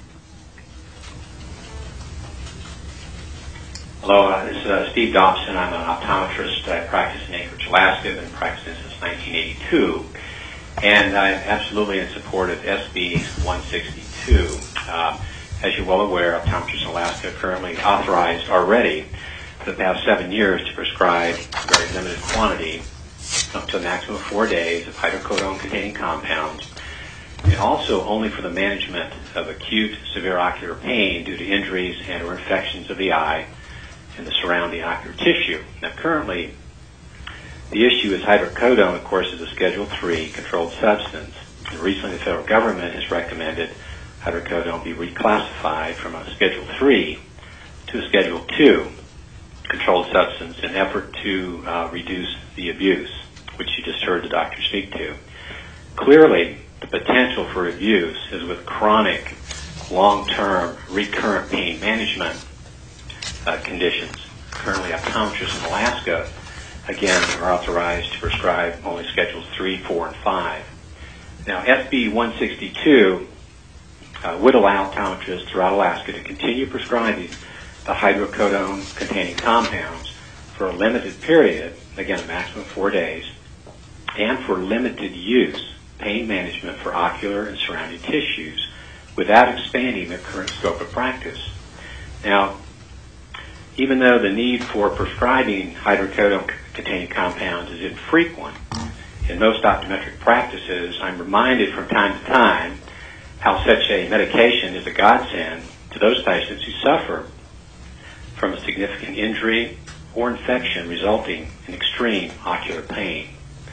Hello, uh, this is uh, Steve Dobson. I'm an optometrist. I practice in Anchorage, Alaska. I've been practicing since nineteen eighty-two. And I'm absolutely in support of S B one sixty-two. Um, as you're well aware, optometrists in Alaska are currently authorized already for the past seven years to prescribe a very limited quantity, up to a maximum of four days, of hydrocodone-containing compounds, and also only for the management of acute severe ocular pain due to injuries and or infections of the eye and the surrounding ocular tissue. Now, currently, the issue is hydrocodone, of course, is a Schedule three controlled substance. And recently, the federal government has recommended hydrocodone be reclassified from a Schedule three to a Schedule two controlled substance in an effort to uh, reduce the abuse, which you just heard the doctor speak to. Clearly, the potential for abuse is with chronic, long-term, recurrent pain management uh, conditions. Currently, optometrists in Alaska, again, are authorized to prescribe only Schedules three, four, and five. Now, S B one sixty-two uh, would allow optometrists throughout Alaska to continue prescribing the hydrocodone-containing compounds for a limited period, again, a maximum of four days, and for limited use, pain management for ocular and surrounding tissues, without expanding the current scope of practice. Now, even though the need for prescribing hydrocodone-containing compounds is infrequent in most optometric practices, I'm reminded from time to time how such a medication is a godsend to those patients who suffer from a significant injury or infection resulting in extreme ocular pain.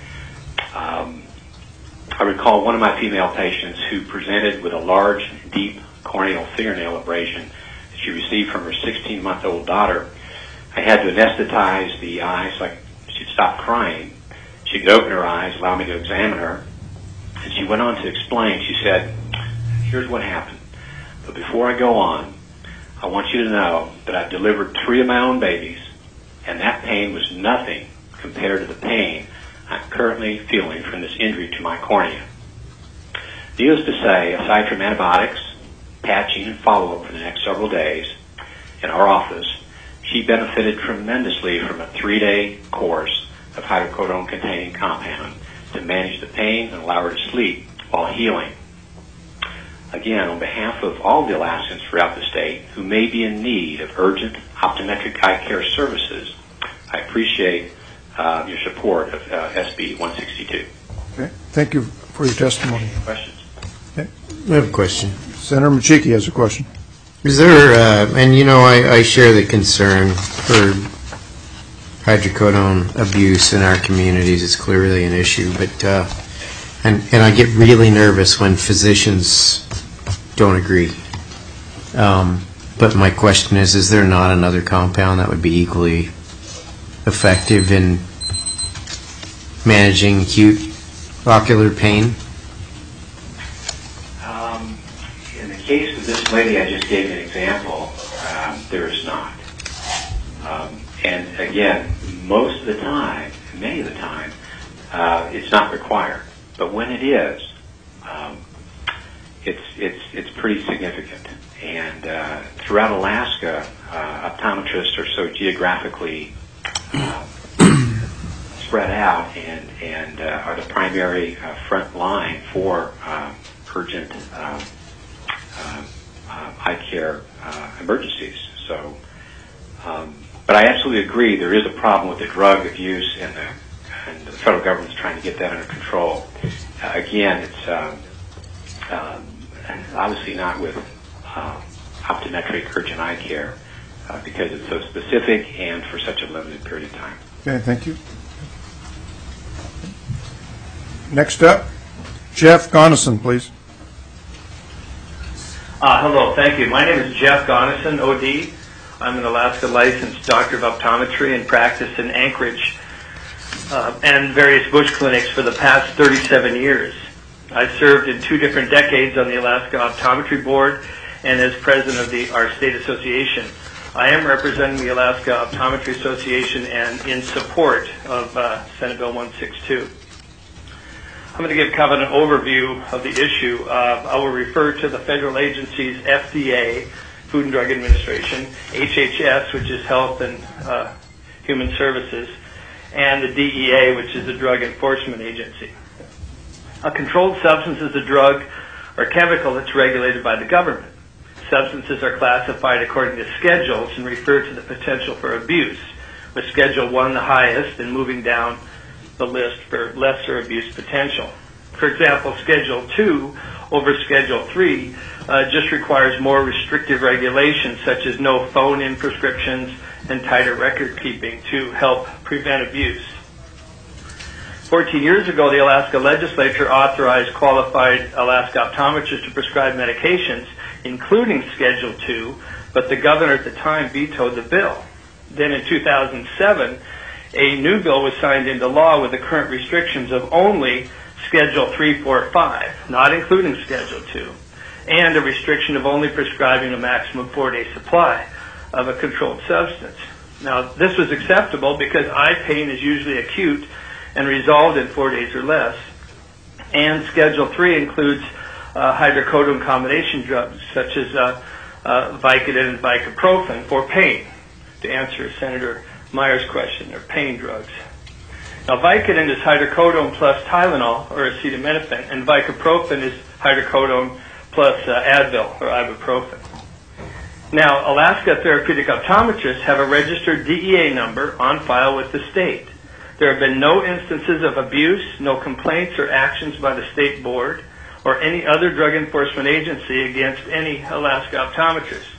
Um, I recall one of my female patients who presented with a large, deep corneal fingernail abrasion she received from her sixteen-month-old daughter. I had to anesthetize the eye so I, she'd stop crying. She could open her eyes, allow me to examine her. And she went on to explain. She said, here's what happened. But before I go on, I want you to know that I've delivered three of my own babies, and that pain was nothing compared to the pain I'm currently feeling from this injury to my cornea. Needless to say, aside from antibiotics, patching, and follow-up for the next several days in our office, she benefited tremendously from a three-day course of hydrocodone-containing compound to manage the pain and allow her to sleep while healing. Again, on behalf of all the Alaskans throughout the state who may be in need of urgent optometric eye care services, I appreciate uh, your support of uh, S B one sixty-two. Okay. Thank you for your testimony. Questions? Okay. I have a question. Senator Machiki has a question. Is there, uh, and you know, I, I share the concern for hydrocodone abuse in our communities. It's clearly an issue, but uh, and and I get really nervous when physicians don't agree. Um, but my question is: is there not another compound that would be equally effective in managing acute ocular pain? Um, in the case of this lady I just gave you an example, um, there is not. Um, and again, most of the time, many of the time, uh, it's not required. But when it is, um, it's it's it's pretty significant. And uh, throughout Alaska, uh, optometrists are so geographically uh, spread out and and uh, are the primary uh, front line for uh, urgent uh, uh, uh, eye care uh, emergencies. So, um, but I absolutely agree there is a problem with the drug abuse, and the and the federal government is trying to get that under control. Uh, again, it's um, um, obviously not with uh, optometric urgent eye care. uh, because it's so specific and for such a limited period of time. Okay, thank you. Next up, Jeff Gonison, please. Uh, hello, thank you. My name is Jeff Gonison, O D. I'm an Alaska licensed doctor of optometry and practice in Anchorage uh, and various bush clinics for the past thirty-seven years. I served in two different decades on the Alaska Optometry Board and as president of the our state association. I am representing the Alaska Optometry Association and in support of uh, Senate Bill one sixty-two. I'm going to give kind of an overview of the issue. Uh, I will refer to the federal agencies F D A, Food and Drug Administration, H H S, which is Health and uh, Human Services, and the D E A, which is the Drug Enforcement Agency. A controlled substance is a drug or chemical that's regulated by the government. Substances are classified according to schedules and refer to the potential for abuse, with Schedule one the highest and moving down the list for lesser abuse potential. For example, Schedule two over Schedule three uh, just requires more restrictive regulations such as no phone-in prescriptions and tighter record keeping to help prevent abuse. Fourteen years ago, the Alaska legislature authorized qualified Alaska optometrists to prescribe medications, including Schedule two, but the governor at the time vetoed the bill. Then in two thousand seven, a new bill was signed into law with the current restrictions of only Schedule three, four, five, not including Schedule two, and a restriction of only prescribing a maximum four-day supply of a controlled substance. Now, this was acceptable because eye pain is usually acute and resolved in four days or less, and Schedule three includes uh, hydrocodone combination drugs such as uh, uh, Vicodin and Vicoprofen for pain, to answer Senator Meyer's question. They're pain drugs. Now, Vicodin is hydrocodone plus Tylenol or acetaminophen, and Vicoprofen is hydrocodone plus uh, Advil or ibuprofen. Now, Alaska Therapeutic Optometrists have a registered D E A number on file with the state. There have been no instances of abuse, no complaints or actions by the state board or any other drug enforcement agency against any Alaska optometrists.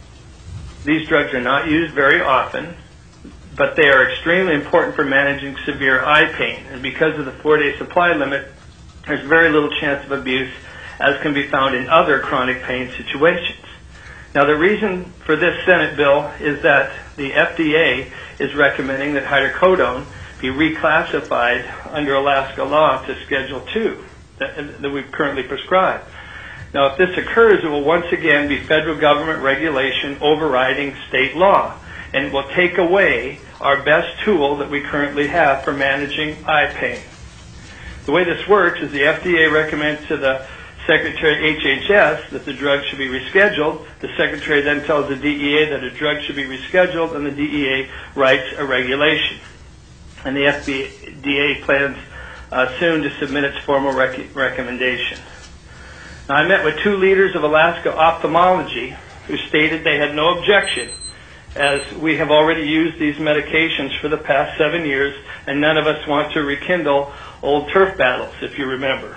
These drugs are not used very often, but they are extremely important for managing severe eye pain. And because of the four-day supply limit, there's very little chance of abuse, as can be found in other chronic pain situations. Now, the reason for this Senate bill is that the F D A is recommending that hydrocodone be reclassified under Alaska law to Schedule two that, that we've currently prescribed. Now, if this occurs, it will once again be federal government regulation overriding state law, and will take away our best tool that we currently have for managing eye pain. The way this works is the F D A recommends to the Secretary H H S that the drug should be rescheduled. The Secretary then tells the D E A that a drug should be rescheduled, and the D E A writes a regulation. And the F D A plans uh, soon to submit its formal rec- recommendation. Now, I met with two leaders of Alaska ophthalmology who stated they had no objection, as we have already used these medications for the past seven years, and none of us want to rekindle old turf battles, if you remember.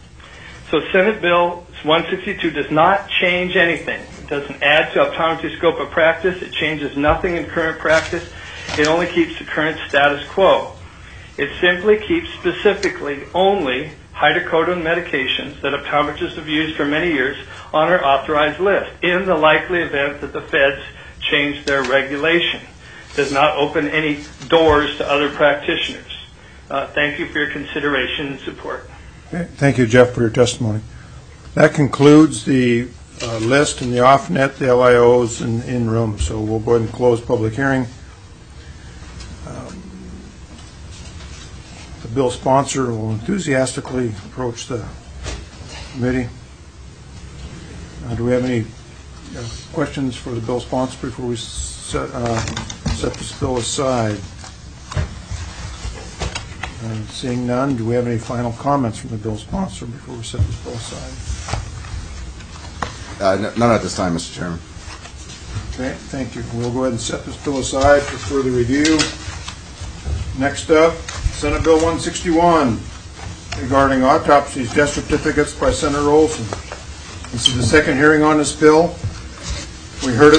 So Senate Bill one sixty-two does not change anything. It doesn't add to optometry scope of practice. It changes nothing in current practice. It only keeps the current status quo. It simply keeps specifically only hydrocodone medications that optometrists have used for many years on our authorized list, in the likely event that the feds change their regulation. It does not open any doors to other practitioners. Uh, thank you for your consideration and support. Okay. Thank you, Jeff, for your testimony. That concludes the uh, list and the off-net, the L I Os in, in room. So we'll go ahead and close public hearing. Um, the bill sponsor will enthusiastically approach the committee. Uh, do we have any uh, questions for the bill sponsor before we set, uh, set this bill aside? Uh, seeing none, do we have any final comments from the bill sponsor before we set this bill aside? Uh, n- none at this time, Mister Chairman. Okay, thank you. We'll go ahead and set this bill aside for further review. Next up, Senate Bill one sixty-one regarding autopsies, death certificates by Senator Olson. This is the second hearing on this bill. We heard it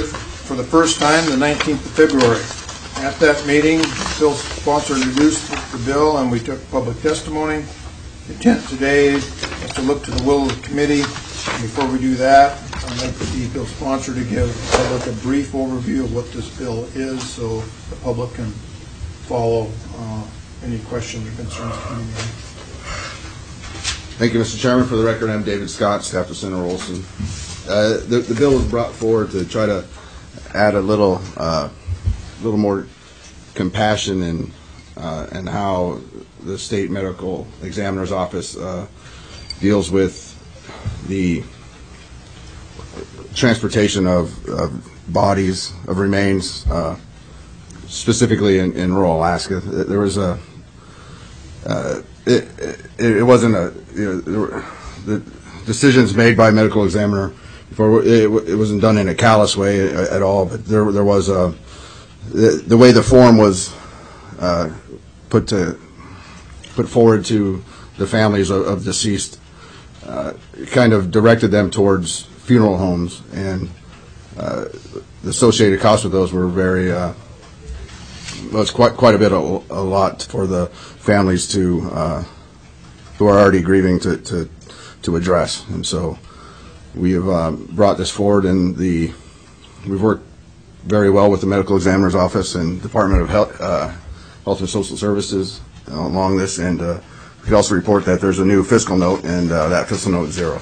for the first time the nineteenth of February. At that meeting, Bill's sponsor introduced the bill and we took public testimony. The intent today is to look to the will of the committee. And before we do that, I'd like the bill's sponsor to give the public a brief overview of what this bill is so the public can follow uh, any questions or concerns coming in. Thank you, Mister Chairman. For the record, I'm David Scott, staff to Senator Olson. Uh, the, the bill was brought forward to try to add a little, uh, little more compassion in uh, and how the state medical examiner's office uh, deals with the transportation of, of bodies, of remains, uh, specifically in, in rural Alaska. There was a uh, It, it, it wasn't a, you know, there were, the decisions made by medical examiner before, it, it wasn't done in a callous way at all, but there there was a, the, the way the form was uh, put to, put forward to the families of, of deceased uh, kind of directed them towards funeral homes, and uh, the associated costs with those were very, uh, well, it's quite, quite a bit, a, a lot for the families to uh, who are already grieving to, to to address, and so we have uh, brought this forward, and the we've worked very well with the medical examiner's office and Department of Health, uh, Health and Social Services along this, and uh, we can also report that there's a new fiscal note, and uh, that fiscal note is zero.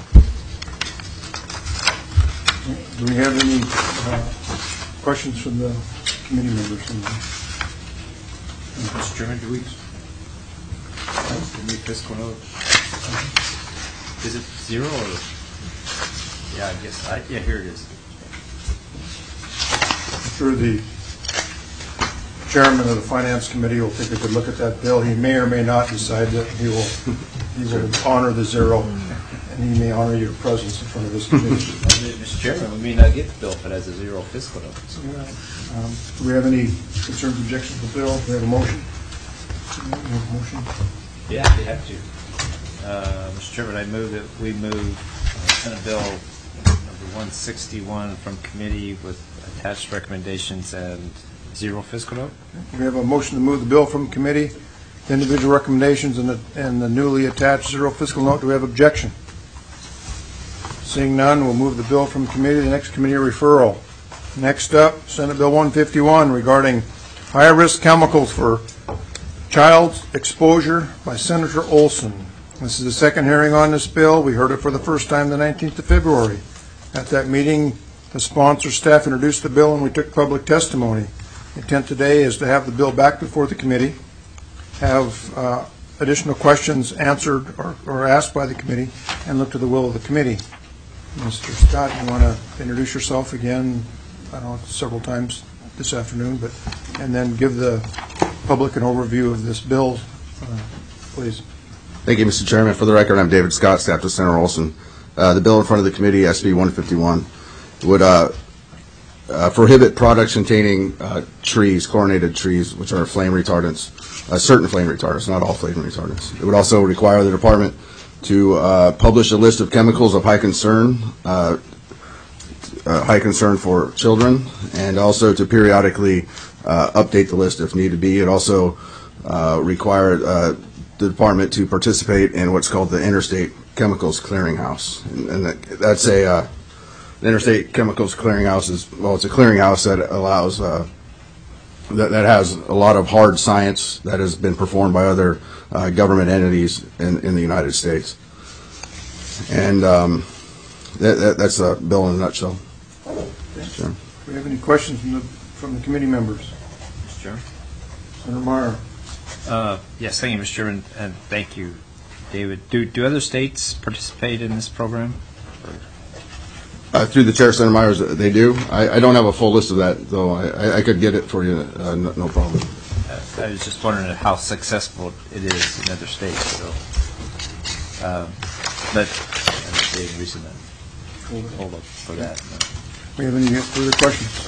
Do we have any uh, questions from the committee members? Mister Chairman, do we? The new fiscal note. Is it zero or? Yeah, I guess. I, yeah, here it is. I'm sure the chairman of the finance committee will take a good look at that bill. He may or may not decide that he will he will honor the zero, and he may honor your presence in front of this committee. Mister Chairman, we may not get the bill if it has a zero fiscal note. So. Yeah. Um, do we have any concerns, objections to the bill? Do we have a motion? Do we have a motion? Yeah, they have to. Uh, Mister Chairman, I move that we move uh, Senate Bill number one sixty-one from committee with attached recommendations and zero fiscal note. We have a motion to move the bill from committee, the individual recommendations, and the, and the newly attached zero fiscal note. Do we have objection? Seeing none, we'll move the bill from committee to the next committee referral. Next up, Senate Bill one fifty-one regarding high-risk chemicals for child exposure by Senator Olson. This is the second hearing on this bill. We heard it for the first time the nineteenth of February. At that meeting, the sponsor staff introduced the bill and we took public testimony. The intent today is to have the bill back before the committee, have uh, additional questions answered or, or asked by the committee, and look to the will of the committee. Mister Scott, you want to introduce yourself again, I don't know, several times this afternoon, but and then give the public an overview of this bill, uh, please. Thank you, Mister Chairman. For the record, I'm David Scott, staff to Senator Olson. Uh, the bill in front of the committee, S B one fifty-one, would uh, uh, prohibit products containing uh, trees, chlorinated trees, which are flame retardants, uh, certain flame retardants, not all flame retardants. It would also require the department to uh, publish a list of chemicals of high concern, uh, uh, high concern for children, and also to periodically uh, update the list if need be. It also uh, required uh, the department to participate in what's called the Interstate Chemicals Clearinghouse, and, and that, that's a uh, the Interstate Chemicals Clearinghouse is well, it's a clearinghouse that allows uh, that that has a lot of hard science that has been performed by other uh, government entities in, in the United States, and um, that, that, that's a bill in a nutshell. Sure. Do we have any questions from the from the committee members? Mister Chairman. Senator Meyer. Uh, yes, thank you, Mister Chairman, and thank you, David. Do do other states participate in this program? Uh, through the chair, Senator Myers, they do. I, I don't have a full list of that, though. I, I could get it for you, uh, no, no problem. Uh, I was just wondering how successful it is in other states. So, um, but I understand the reason that hold up for that. Do we have any further questions?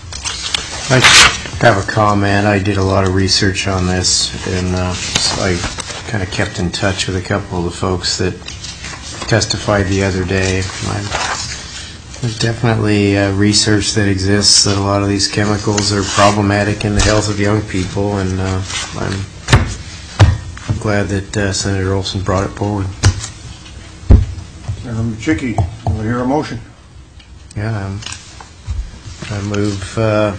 I have a comment. I did a lot of research on this, and uh, so I kind of kept in touch with a couple of the folks that testified the other day. My There's definitely uh, research that exists that a lot of these chemicals are problematic in the health of young people, and uh, I'm glad that uh, Senator Olson brought it forward. Senator Machicki, will I hear a motion? Yeah, I'm, I move uh,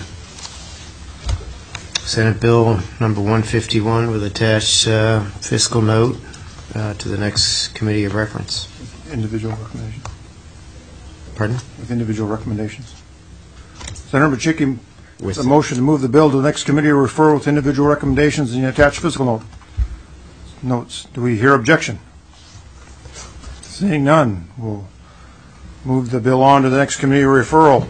Senate Bill number one fifty-one with attached uh, fiscal note uh, to the next committee of reference. Individual recommendations. Pardon? With individual recommendations. Senator Machicki, With a motion to move the bill to the next committee of referral with individual recommendations and the attached fiscal note. Notes. Do we hear objection? Seeing none, we'll move the bill on to the next committee of referral.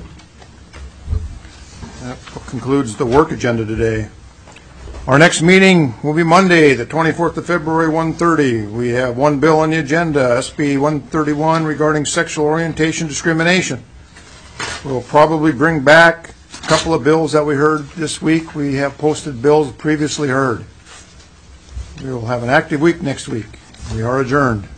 That concludes the work agenda today. Our next meeting will be Monday, the twenty-fourth of February, one thirty. We have one bill on the agenda, S B one thirty-one, regarding sexual orientation discrimination. We'll probably bring back a couple of bills that we heard this week. We have posted bills previously heard. We will have an active week next week. We are adjourned.